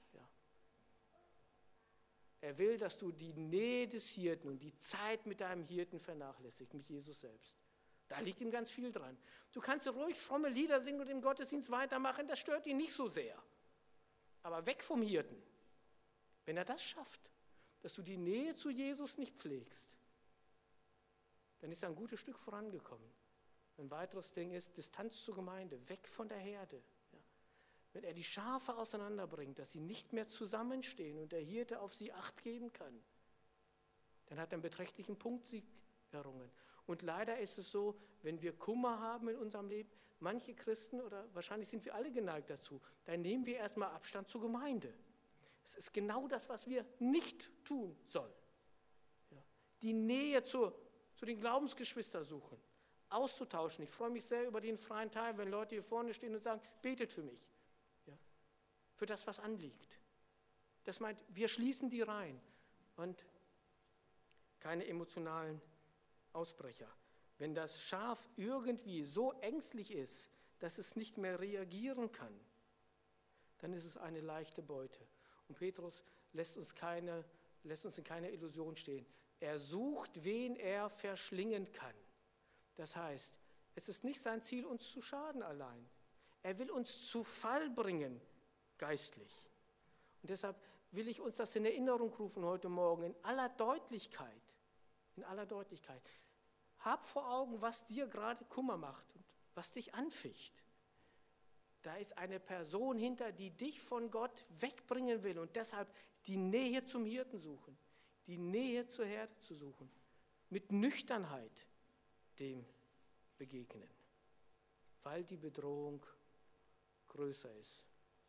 Er will, dass du die Nähe des Hirten und die Zeit mit deinem Hirten vernachlässigst, mit Jesus selbst. Da liegt ihm ganz viel dran. Du kannst ruhig fromme Lieder singen und im Gottesdienst weitermachen, das stört ihn nicht so sehr. Aber weg vom Hirten. Wenn er das schafft, dass du die Nähe zu Jesus nicht pflegst, dann ist er ein gutes Stück vorangekommen. Ein weiteres Ding ist Distanz zur Gemeinde, weg von der Herde. Wenn er die Schafe auseinanderbringt, dass sie nicht mehr zusammenstehen und der Hirte auf sie Acht geben kann, dann hat er einen beträchtlichen Punktsieg errungen. Und leider ist es so, wenn wir Kummer haben in unserem Leben, manche Christen, oder wahrscheinlich sind wir alle geneigt dazu, dann nehmen wir erstmal Abstand zur Gemeinde. Es ist genau das, was wir nicht tun sollen. Ja. Die Nähe zur, zu den Glaubensgeschwistern suchen, auszutauschen. Ich freue mich sehr über den freien Teil, wenn Leute hier vorne stehen und sagen, betet für mich. Für das, was anliegt. Das meint, wir schließen die rein und keine emotionalen Ausbrecher. Wenn das Schaf irgendwie so ängstlich ist, dass es nicht mehr reagieren kann, dann ist es eine leichte Beute. Und Petrus lässt uns, keine, lässt uns in keiner Illusion stehen. Er sucht, wen er verschlingen kann. Das heißt, es ist nicht sein Ziel, uns zu schaden allein. Er will uns zu Fall bringen, geistlich. Und deshalb will ich uns das in Erinnerung rufen heute Morgen in aller Deutlichkeit. In aller Deutlichkeit. Hab vor Augen, was dir gerade Kummer macht und was dich anficht. Da ist eine Person hinter, die dich von Gott wegbringen will und deshalb die Nähe zum Hirten suchen, die Nähe zur Herde zu suchen, mit Nüchternheit dem begegnen, weil die Bedrohung größer ist.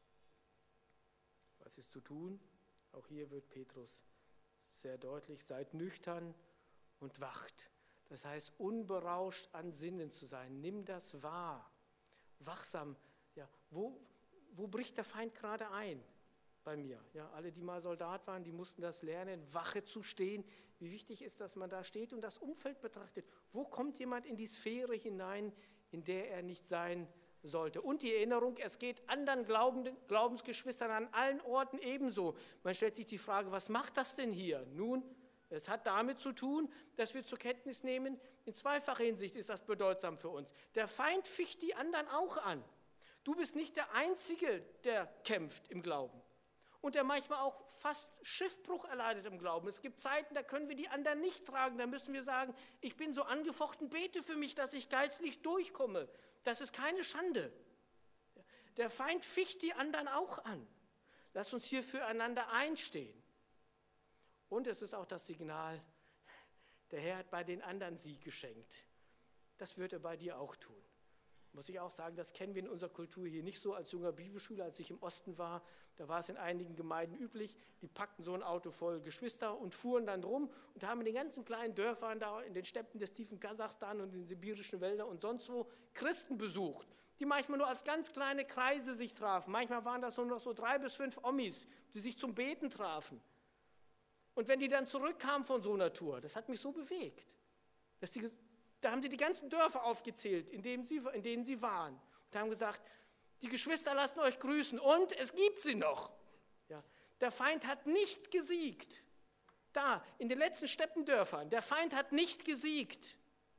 Was ist zu tun? Auch hier wird Petrus sehr deutlich, seid nüchtern und wacht. Das heißt, unberauscht an Sinnen zu sein. Nimm das wahr. Wachsam. Ja, wo, wo bricht der Feind gerade ein? Bei mir. Ja, alle, die mal Soldat waren, die mussten das lernen, Wache zu stehen. Wie wichtig ist, dass man da steht und das Umfeld betrachtet. Wo kommt jemand in die Sphäre hinein, in der er nicht sein sollte. Und die Erinnerung, es geht anderen Glaubenden, Glaubensgeschwistern an allen Orten ebenso. Man stellt sich die Frage, was macht das denn hier? Nun, es hat damit zu tun, dass wir zur Kenntnis nehmen, in zweifacher Hinsicht ist das bedeutsam für uns. Der Feind ficht die anderen auch an. Du bist nicht der Einzige, der kämpft im Glauben. Und der manchmal auch fast Schiffbruch erleidet im Glauben. Es gibt Zeiten, da können wir die anderen nicht tragen. Da müssen wir sagen, ich bin so angefochten, bete für mich, dass ich geistlich durchkomme. Das ist keine Schande. Der Feind ficht die anderen auch an. Lass uns hier füreinander einstehen. Und es ist auch das Signal, der Herr hat bei den anderen Sieg geschenkt. Das wird er bei dir auch tun. Muss ich auch sagen, das kennen wir in unserer Kultur hier nicht so. Als junger Bibelschüler, als ich im Osten war, da war es in einigen Gemeinden üblich, die packten so ein Auto voll Geschwister und fuhren dann rum und haben in den ganzen kleinen Dörfern da in den Steppen des tiefen Kasachstan und in den sibirischen Wäldern und sonst wo Christen besucht, die manchmal nur als ganz kleine Kreise sich trafen. Manchmal waren das nur noch so drei bis fünf Omis, die sich zum Beten trafen. Und wenn die dann zurückkamen von so einer Tour, das hat mich so bewegt, dass die Da haben sie die ganzen Dörfer aufgezählt, in denen sie, in denen sie waren. Und haben gesagt, die Geschwister lassen euch grüßen und es gibt sie noch. Ja, der Feind hat nicht gesiegt. Da, in den letzten Steppendörfern, der Feind hat nicht gesiegt,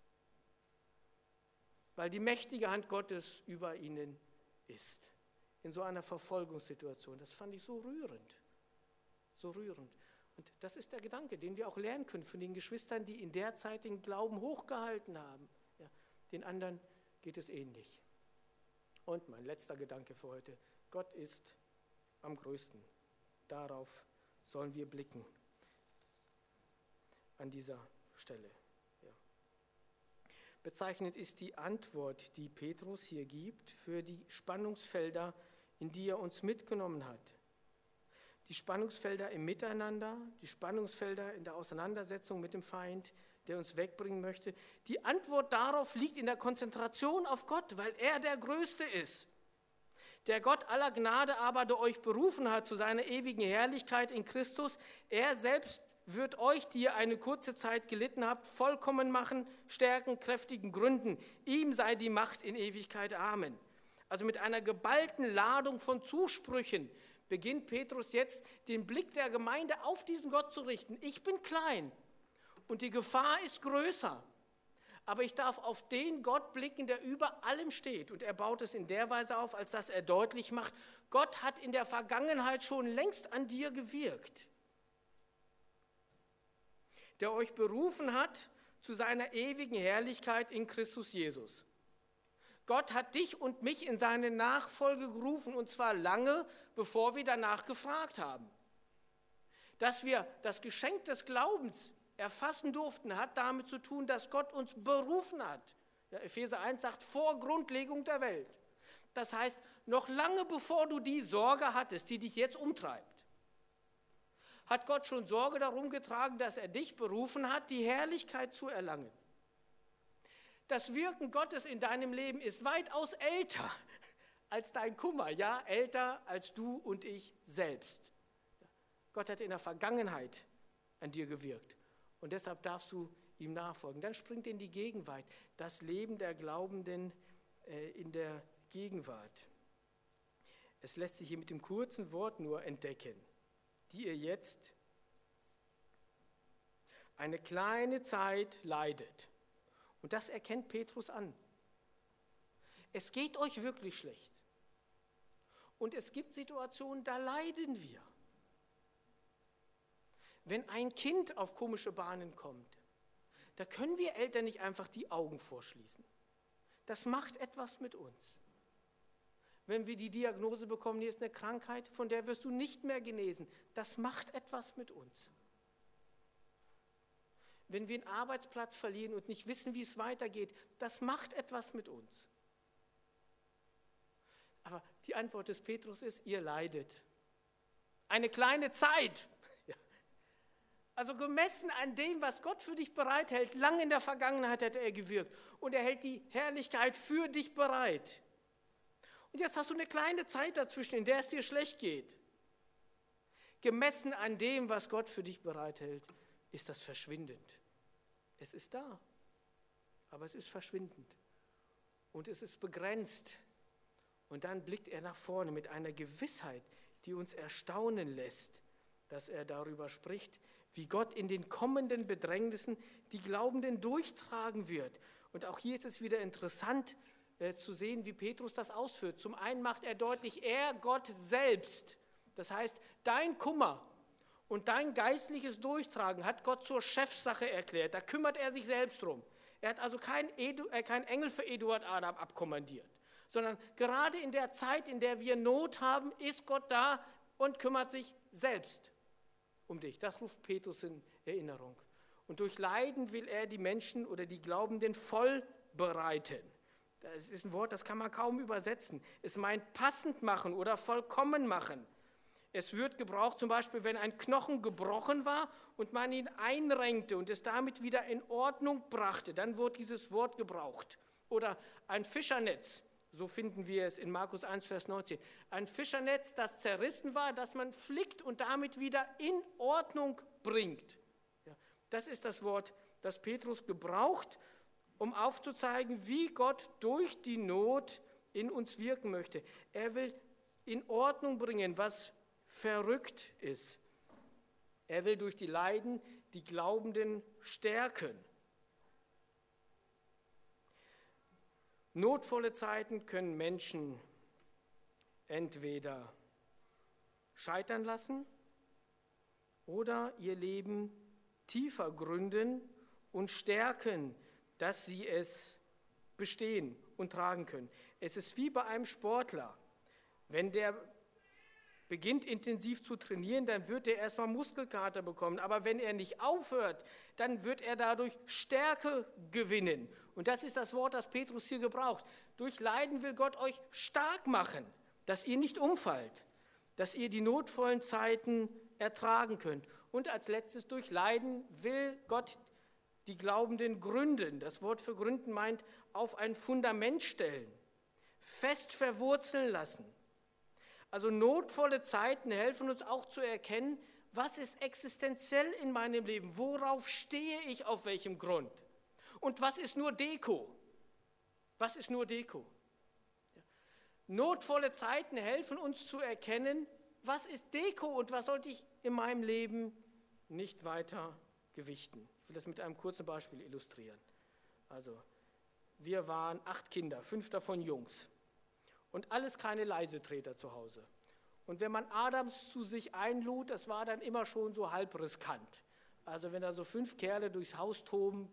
weil die mächtige Hand Gottes über ihnen ist. In so einer Verfolgungssituation. Das fand ich so rührend. So rührend. Und das ist der Gedanke, den wir auch lernen können von den Geschwistern, die in der Zeit den Glauben hochgehalten haben. Ja, den anderen geht es ähnlich. Und mein letzter Gedanke für heute, Gott ist am größten. Darauf sollen wir blicken an dieser Stelle. Ja. Bezeichnend ist die Antwort, die Petrus hier gibt für die Spannungsfelder, in die er uns mitgenommen hat. Die Spannungsfelder im Miteinander, die Spannungsfelder in der Auseinandersetzung mit dem Feind, der uns wegbringen möchte. Die Antwort darauf liegt in der Konzentration auf Gott, weil er der Größte ist. Der Gott aller Gnade aber, der euch berufen hat zu seiner ewigen Herrlichkeit in Christus, er selbst wird euch, die ihr eine kurze Zeit gelitten habt, vollkommen machen, stärken, kräftigen Gründen. Ihm sei die Macht in Ewigkeit. Amen. Also mit einer geballten Ladung von Zusprüchen beginnt Petrus jetzt, den Blick der Gemeinde auf diesen Gott zu richten. Ich bin klein und die Gefahr ist größer, aber ich darf auf den Gott blicken, der über allem steht. Und er baut es in der Weise auf, als dass er deutlich macht, Gott hat in der Vergangenheit schon längst an dir gewirkt, der euch berufen hat zu seiner ewigen Herrlichkeit in Christus Jesus. Gott hat dich und mich in seine Nachfolge gerufen, und zwar lange, bevor wir danach gefragt haben. Dass wir das Geschenk des Glaubens erfassen durften, hat damit zu tun, dass Gott uns berufen hat. Ja, Epheser eins sagt, vor Grundlegung der Welt. Das heißt, noch lange bevor du die Sorge hattest, die dich jetzt umtreibt, hat Gott schon Sorge darum getragen, dass er dich berufen hat, die Herrlichkeit zu erlangen. Das Wirken Gottes in deinem Leben ist weitaus älter als dein Kummer, ja, älter als du und ich selbst. Gott hat in der Vergangenheit an dir gewirkt und deshalb darfst du ihm nachfolgen. Dann springt in die Gegenwart, das Leben der Glaubenden äh, in der Gegenwart. Es lässt sich hier mit dem kurzen Wort nur entdecken, die ihr jetzt eine kleine Zeit leidet. Und das erkennt Petrus an. Es geht euch wirklich schlecht. Und es gibt Situationen, da leiden wir. Wenn ein Kind auf komische Bahnen kommt, da können wir Eltern nicht einfach die Augen vorschließen. Das macht etwas mit uns. Wenn wir die Diagnose bekommen, hier ist eine Krankheit, von der wirst du nicht mehr genesen, das macht etwas mit uns. Wenn wir einen Arbeitsplatz verlieren und nicht wissen, wie es weitergeht, das macht etwas mit uns. Aber die Antwort des Petrus ist, ihr leidet. Eine kleine Zeit. Ja. Also gemessen an dem, was Gott für dich bereithält, lange in der Vergangenheit hat er gewirkt und er hält die Herrlichkeit für dich bereit. Und jetzt hast du eine kleine Zeit dazwischen, in der es dir schlecht geht. Gemessen an dem, was Gott für dich bereithält, ist das verschwindend. Es ist da, aber es ist verschwindend und es ist begrenzt Und dann blickt er nach vorne mit einer Gewissheit, die uns erstaunen lässt, dass er darüber spricht, wie Gott in den kommenden Bedrängnissen die Glaubenden durchtragen wird. Und auch hier ist es wieder interessant äh, zu sehen, wie Petrus das ausführt. Zum einen macht er deutlich, er, Gott selbst, das heißt, dein Kummer und dein geistliches Durchtragen hat Gott zur Chefsache erklärt. Da kümmert er sich selbst drum. Er hat also keinen Edu, äh, kein Engel für Eduard Adam abkommandiert, sondern gerade in der Zeit, in der wir Not haben, ist Gott da und kümmert sich selbst um dich. Das ruft Petrus in Erinnerung. Und durch Leiden will er die Menschen oder die Glaubenden voll bereiten. Das ist ein Wort, das kann man kaum übersetzen. Es meint passend machen oder vollkommen machen. Es wird gebraucht zum Beispiel, wenn ein Knochen gebrochen war und man ihn einrenkte und es damit wieder in Ordnung brachte, dann wird dieses Wort gebraucht. Oder ein Fischernetz, so finden wir es in Markus eins, Vers neunzehn. Ein Fischernetz, das zerrissen war, das man flickt und damit wieder in Ordnung bringt. Ja, das ist das Wort, das Petrus gebraucht, um aufzuzeigen, wie Gott durch die Not in uns wirken möchte. Er will in Ordnung bringen, was verrückt ist. Er will durch die Leiden die Glaubenden stärken. Notvolle Zeiten können Menschen entweder scheitern lassen oder ihr Leben tiefer gründen und stärken, dass sie es bestehen und tragen können. Es ist wie bei einem Sportler. Wenn der beginnt intensiv zu trainieren, dann wird er erstmal Muskelkater bekommen. Aber wenn er nicht aufhört, dann wird er dadurch Stärke gewinnen. Und das ist das Wort, das Petrus hier gebraucht. Durch Leiden will Gott euch stark machen, dass ihr nicht umfallt, dass ihr die notvollen Zeiten ertragen könnt. Und als letztes, durch Leiden will Gott die Glaubenden gründen. Das Wort für gründen meint auf ein Fundament stellen, fest verwurzeln lassen. Also notvolle Zeiten helfen uns auch zu erkennen, was ist existenziell in meinem Leben, worauf stehe ich, auf welchem Grund und was ist nur Deko, was ist nur Deko. Ja. Notvolle Zeiten helfen uns zu erkennen, was ist Deko und was sollte ich in meinem Leben nicht weiter gewichten. Ich will das mit einem kurzen Beispiel illustrieren. Also wir waren acht Kinder, fünf davon Jungs. Und alles keine Leisetreter zu Hause. Und wenn man Adams zu sich einlud, das war dann immer schon so halb riskant. Also wenn da so fünf Kerle durchs Haus toben,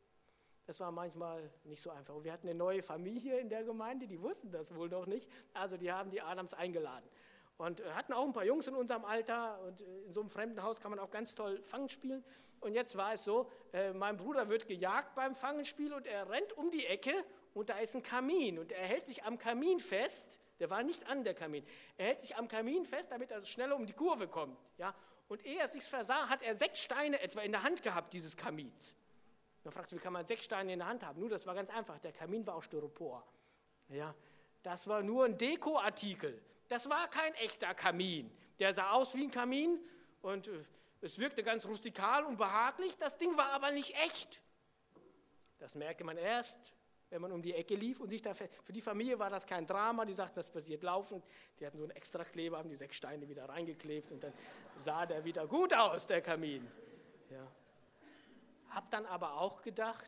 das war manchmal nicht so einfach. Und wir hatten eine neue Familie in der Gemeinde, die wussten das wohl noch nicht. Also die haben die Adams eingeladen. Und hatten auch ein paar Jungs in unserem Alter. Und in so einem fremden Haus kann man auch ganz toll Fangen spielen. Und jetzt war es so, äh, mein Bruder wird gejagt beim Fangenspiel und er rennt um die Ecke. Und da ist ein Kamin und er hält sich am Kamin fest, der war nicht an der Kamin, er hält sich am Kamin fest, damit er schneller um die Kurve kommt. Ja? Und ehe er sich versah, hat er sechs Steine etwa in der Hand gehabt, dieses Kamins. Man fragt sich, wie kann man sechs Steine in der Hand haben? Nur, das war ganz einfach, der Kamin war aus Styropor. Ja? Das war nur ein Dekoartikel, das war kein echter Kamin. Der sah aus wie ein Kamin und äh, es wirkte ganz rustikal und behaglich, das Ding war aber nicht echt. Das merkte man erst, wenn man um die Ecke lief und sich da, für die Familie war das kein Drama, die sagten, das passiert laufend, die hatten so einen Extrakleber, haben die sechs Steine wieder reingeklebt und dann sah der wieder gut aus, der Kamin. Ja. Hab dann aber auch gedacht,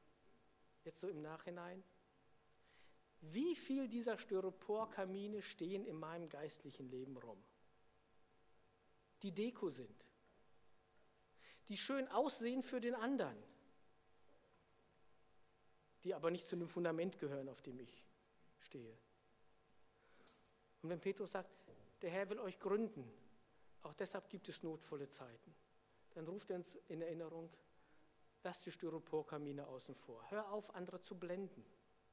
jetzt so im Nachhinein, wie viel dieser Styroporkamine stehen in meinem geistlichen Leben rum, die Deko sind, die schön aussehen für den anderen, die aber nicht zu dem Fundament gehören, auf dem ich stehe. Und wenn Petrus sagt, der Herr will euch gründen, auch deshalb gibt es notvolle Zeiten, dann ruft er uns in Erinnerung, lasst die Styroporkamine außen vor. Hör auf, andere zu blenden.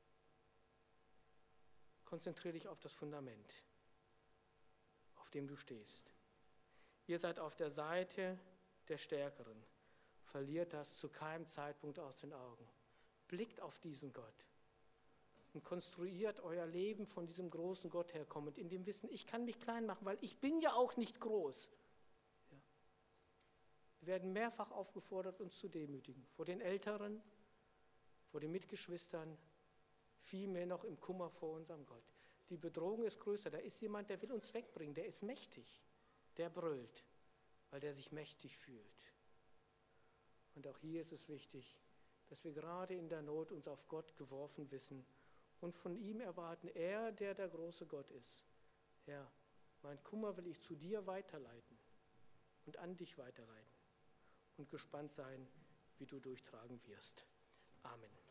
Konzentriere dich auf das Fundament, auf dem du stehst. Ihr seid auf der Seite der Stärkeren. Verliert das zu keinem Zeitpunkt aus den Augen. Blickt auf diesen Gott und konstruiert euer Leben von diesem großen Gott herkommend, in dem Wissen, ich kann mich klein machen, weil ich bin ja auch nicht groß. Ja. Wir werden mehrfach aufgefordert, uns zu demütigen, vor den Älteren, vor den Mitgeschwistern, vielmehr noch im Kummer vor unserem Gott. die Bedrohung ist größer. Da ist jemand, der will uns wegbringen, der ist mächtig, der brüllt, weil der sich mächtig fühlt. Und auch hier ist es wichtig, dass wir gerade in der Not uns auf Gott geworfen wissen und von ihm erwarten, er, der der große Gott ist. Herr, mein Kummer will ich zu dir weiterleiten und an dich weiterleiten und gespannt sein, wie du durchtragen wirst. Amen.